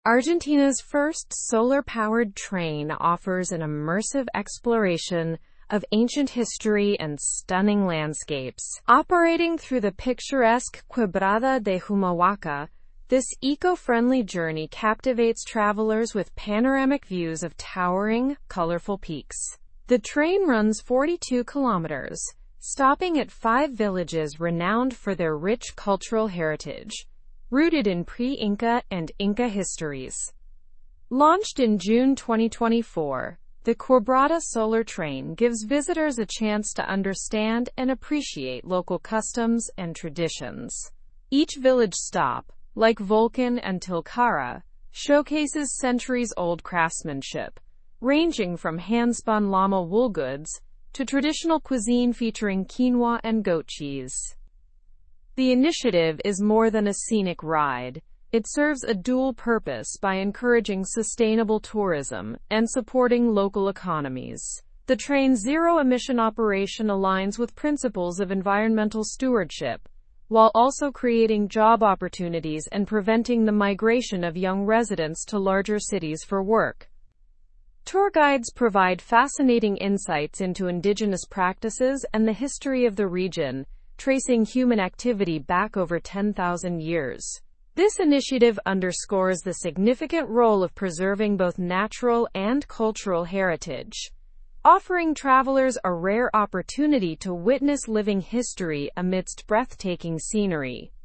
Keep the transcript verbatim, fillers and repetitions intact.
Argentina's first solar-powered train offers an immersive exploration of ancient history and stunning landscapes. Operating through the picturesque Quebrada de Humahuaca, this eco-friendly journey captivates travelers with panoramic views of towering, colorful peaks. The train runs forty-two kilometers, stopping at five villages renowned for their rich cultural heritage, rooted in pre-Inca and Inca histories. Launched in June twenty twenty-four, the Quebrada Solar Train gives visitors a chance to understand and appreciate local customs and traditions. Each village stop, like Volcan and Tilcara, showcases centuries-old craftsmanship, ranging from hand-spun llama wool goods to traditional cuisine featuring quinoa and goat cheese. The initiative is more than a scenic ride. It serves a dual purpose by encouraging sustainable tourism and supporting local economies. The train's zero-emission operation aligns with principles of environmental stewardship, while also creating job opportunities and preventing the migration of young residents to larger cities for work. Tour guides provide fascinating insights into indigenous practices and the history of the region, tracing human activity back over ten thousand years. This initiative underscores the significant role of preserving both natural and cultural heritage, offering travelers a rare opportunity to witness living history amidst breathtaking scenery.